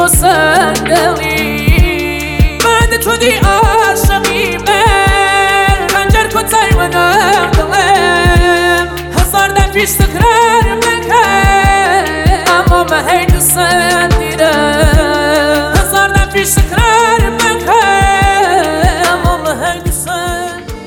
تو صندلی من تو دی عاشقی من خنجر کتای منم دلم هزار دم پیش تکرار بکن اما من هی دوستم دیدم هزار دم پیش تکرار بکن اما من هی دوستم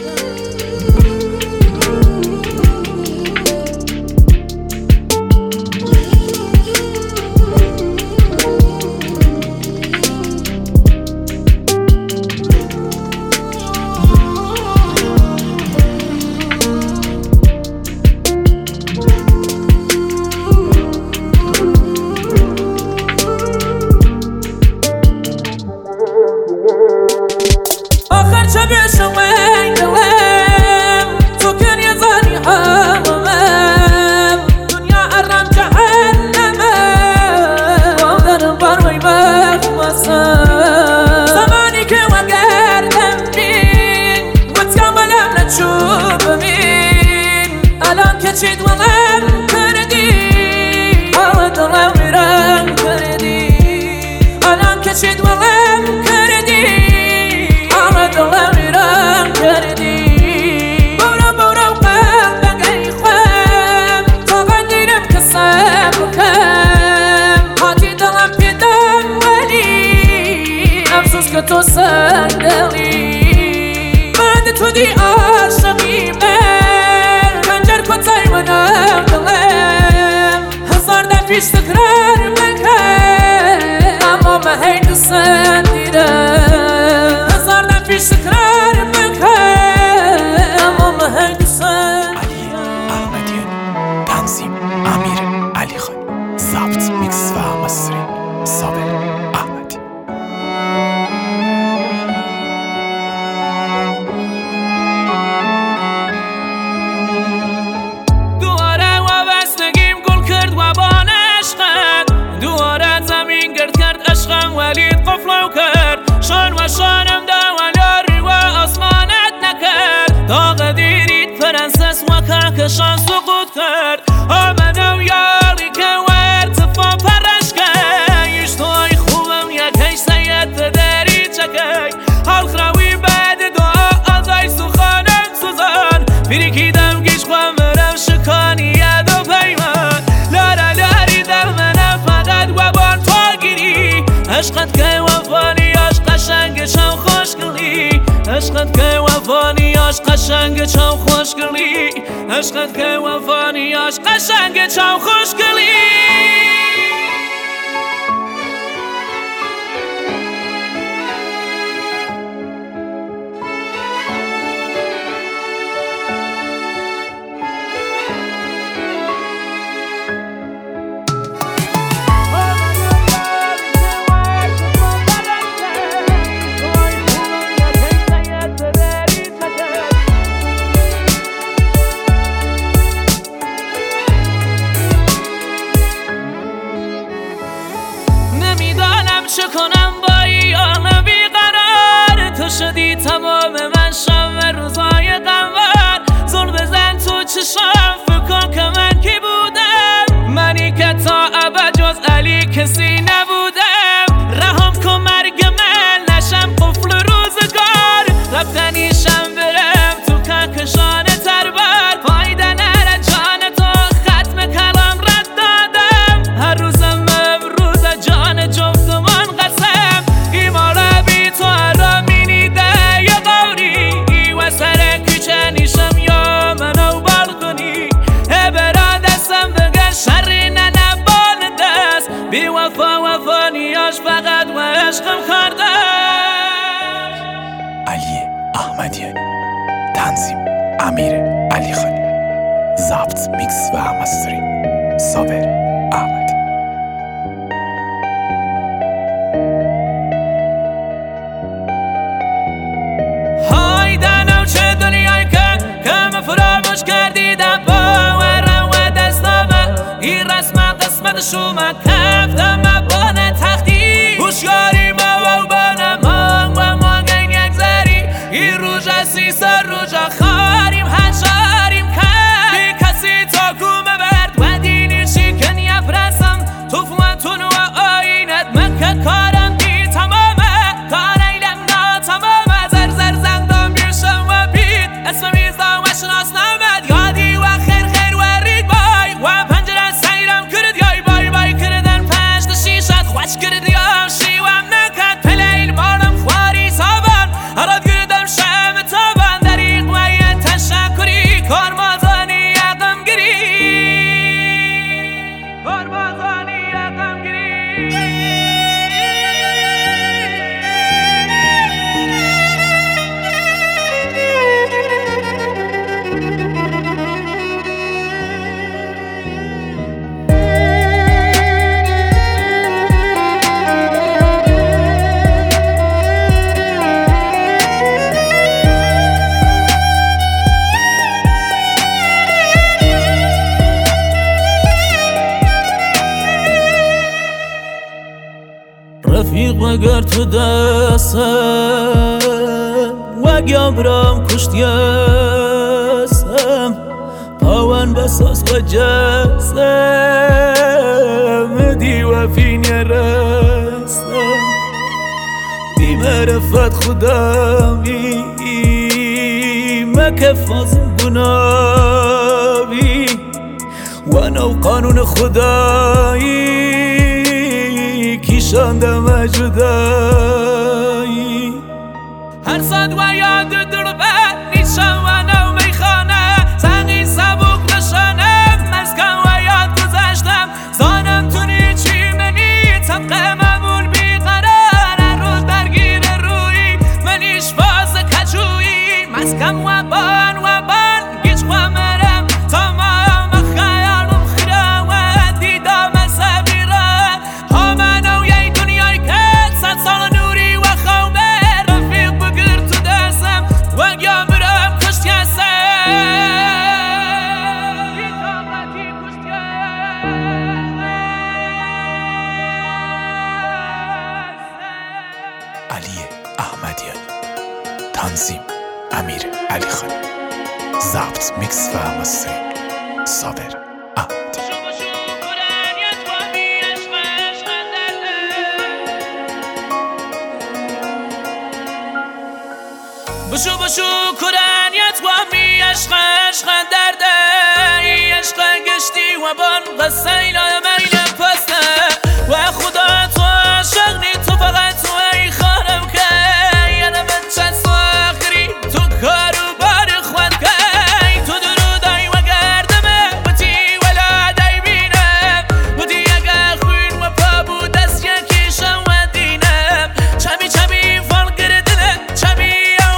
چه بشم این دلم تو کن یه زنی همم دنیا ارم جهنمه مادرم بروی مخمسم زمانی که وگردم بین گوت کاملم نچوب بین الان که چید ولم کردی حال دلم میرم کردی الان که چید ولم کردی دلم میرم کردی برو قلبم ای خوام تا قدیرم که صبر کم حاتی دلم پیدم ولی افسوس که تو صندلی من تو دی عاشقی من خنجر کتای منم دلم هزار دم پیش تکرار بکن اما من هی دوستم دیدم پیش تکرار بکن اما من دوستم علی احمدیان تنظیم امیر علی خان ضبط میکس و مستری صابر احمدی دواره وابستگیم گل کرد و بان عشقت دواره زمین گرد کرد عشقم ولی قفلو کرد شان و شانم داغ دیرید پرنسس و کهکشان سقوط کرد آمدم یاری که ارتفاع پرش کرد ایش توی خوبم یکی سید داری چکی حال خراوی بعد دعا آزای سخانم سوزان بریکیدم گیش خواه مرم شکانی ید و پیمان لارا لاری در منم فقط و بان تا گیری عشقت که وفانیاش قشنگ چم خوشگلی عشقت که وفانیاش قشنگ چم خوشگلی عشقت که وفانیاش قشنگ چم خوشگلی چه کنم با ایان بیقرار تو شدی تمام من شب روزای قمر زل بزن تو چشم فکر کن که من کی بودم منی که تا ابد جز علی کسی نبودم رحم کن مرگ من نشم قفل روزگار رفتنیشم برم تو کهکشان تربر فایده نره جان تو ختم کلام رد دادم هر روزم امروز جان جفتم بی وفا وفانیاش فقط و عشقم خورده علی احمدیان تنظیم امیر علی خان ضبط میکس و مستری صابر احمدی های دنو چه دنیایی که من فراموش کردیدم باورم و دستامه این رسم قسمت شما کفتم بانه تختی هوشیاری ما و بانه مانگ و مانگین یک زری این روژه سی سر روژه خاریم هنشاریم کرد بی کسی تا گومه برد و دینی شکن یفرسم توفوانتون و آینت من که وگر تو دستم وگم برم کشتیسم پاون بساس و جسم دی و فین رستم دی معرفت خداوی مکفاز گناوی و نو قانون خدایی کیشاندم جدایی هر صد و یاد دربه نیشم و نو میخانه سنگی سبک نشانم مسکن و یاد گذشتم زانم تونی چی منی طبق معمول بیقرار روز درگیر روی منیش باز کجویی مسکن و بان گیج و مرم تمام خیالم خیره و دیدم سبیره ها منو یه دنیای کل صد سال نوری و خوبه رفیق بگیر تو دستم و گم برم کشتی هستم علی احمدیانی، تنظیم امیر علی خان، ضبط میکس و مستری صابر احمدی. بشو کرانیت و می عشق درده ای عشق گشتی و بان قصه میل پسته و خدا تو عاشقنی تو فقط تو ای خانم که یعنی من چند سو آخری تو کارو بار خود که تو درودای و گردمه بودی ولادای بینم بودی اگه خوین و پا بود از یکیشم و دینم چمی فال گردنه چمی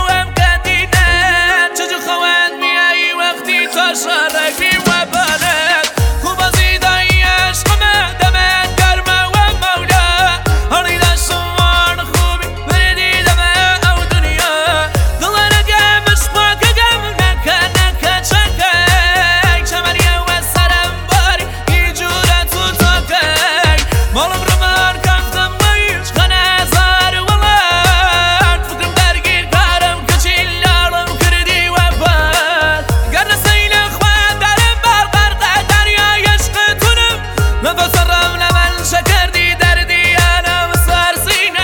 شارکی و بالت خوب از ایدای عشقمه دمت گرمه و مولا هری داشتوان خوبی بردی دمه او دنیا دلانه گمش پاکه گم نکه چکه چمریه و سرم باری ای جوره تو تاکه مالم رو من کفتم و ایچ خانه زار ولد فکرم درگیر کارم کچیلارم کردی و باد گرنه نفسرم لمن شکردی دردی انا مسار سینه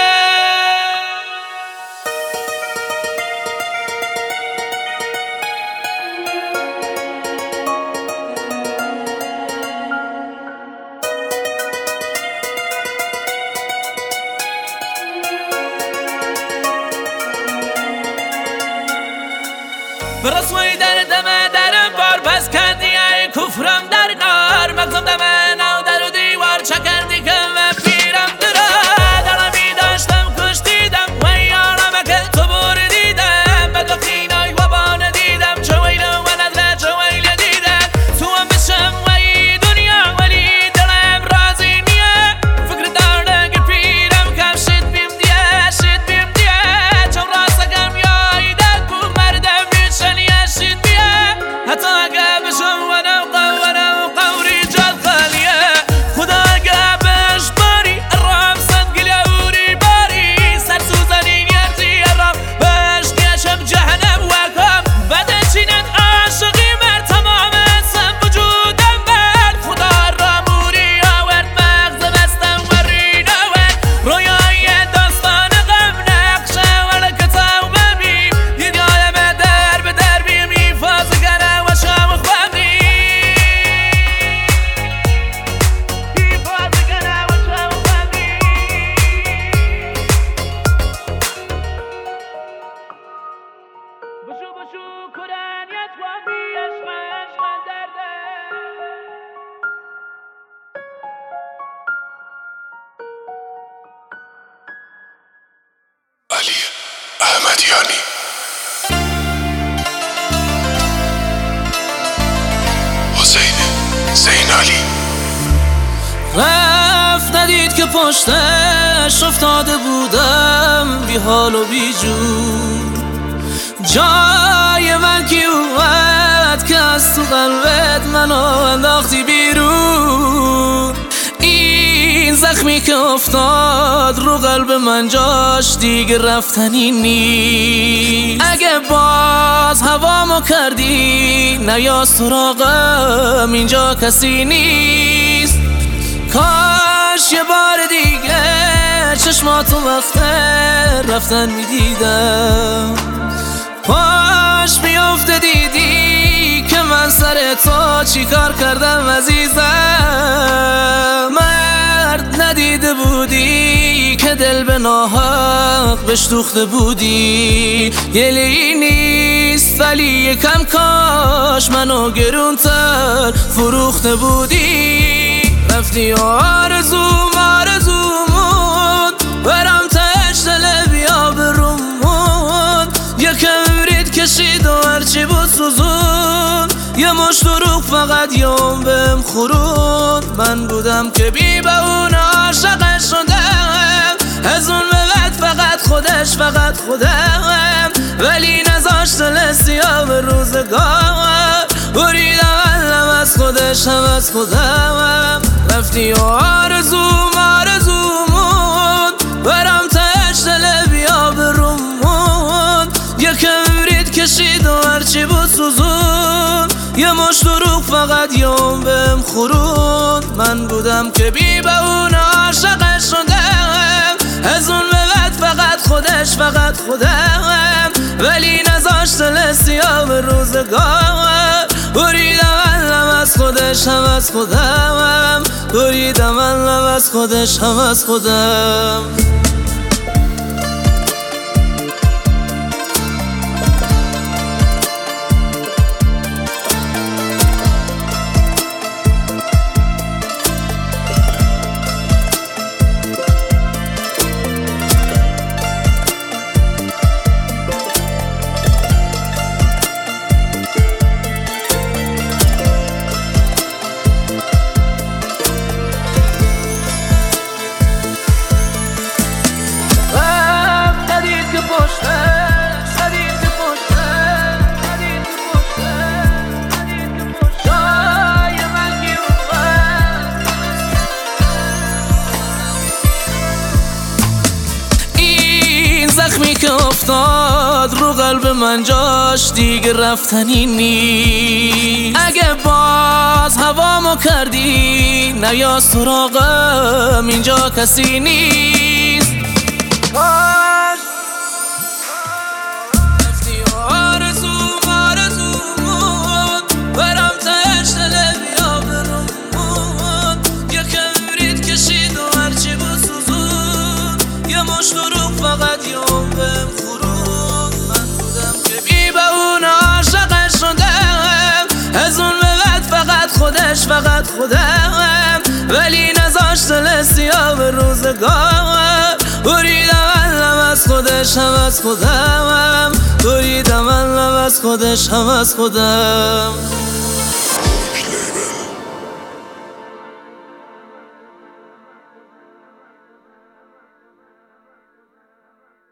برسوی درم بار پس کردی ای کفرم در نار مغزم دمه نو در و دیوار چکردی که و پیرم درمی داشتم کش دیدم و یارم که تو بردیدم بدبختی نای و بانه دیدم چه ویل و ندره چه ویل دیدم تو هم بشم و ای دنیا ولی دلم رازی نیه فکر دارده که پیرم کم شد بیم دیه چون راستگم یای در کو مردم بیشنیه شد بیه حتی اگه بشم و نو قوری جاد خالیه خدا اگه بش باری الرام صد گلیوری باری سر سوزنین یرزی الرام بش نیشم جهنم وکم بده چینت عاشقی مر تمام اسم وجودم بر خدا راموری آورد مغز بستم و ریناورد رویای داستان غم نقشه ول کتاب ببین دیدیم در به در بیم ایفاز گره و شام خوابی بشو کرانیت و بی عشق درده علی احمدیانی. حسین زینالی رفت ندید که پشتش افتاده بودم بی حال و بی جور جای من کی اومد که از تو قلبت منو انداختی بیرون این زخم زخمی که افتاد رو قلب من جاش دیگه رفتنی نیست. اگه باز هوامو کردی نیا سراغم، اینجا کسی نیست. کاش یه بار دیگه چشماتو وقت رفتن میدیدم، پاش میافته دیدی که من سر تو چی کار کردم عزیزم. مرد ندیده بودی که دل به ناحق بهش دوخته بودی. گلی نیست ولی یکم کاش منو گرونتر فروخته بودی. رفتی آرزوم برام تش دل بیا برومون. یکم برید کشید و هرچی بود سوزون. یه مشت دروغ فقط یوم بهم خورون. من بودم که بی به اون عاشقش شدم، از اون به بعد فقط خودم. ولی نذاشت دل سیاه به روزگار، بریدم علم از خودش هم از خودم. رفتی و آرزومون برام تش دل بیا برومون. یکم برید کشید و هرچی بود سوزون. یه مشت دروغ فقط یوم بهم خورون. من بودم که بی به اون عاشقش شدم، از اون به بعد فقط خودم. ولی نذاشت دل سیاه به روزگار، بریدم علم از خودش هم از خودم. بریدم علم از خودش هم از خودم. زخمی که افتاد رو قلب من جاش دیگه رفتنی نیست. اگه باز هوامو کردی نیا سراغم، اینجا کسی نیست. کاش رفتی آرزومون برام تش دل بیا برومون. یکم برید کشید و هرچی بود سوزون. یه مشت دروغ فقط یوم بهم خورون. من بودم که بی به اون عاشقش شدم، از اون به بعد فقط خودم. ولی نذاشت دل سیاه به روزگار، بریدم علم از خودش هم از خودم. بریدم علم از خودش هم از خودم.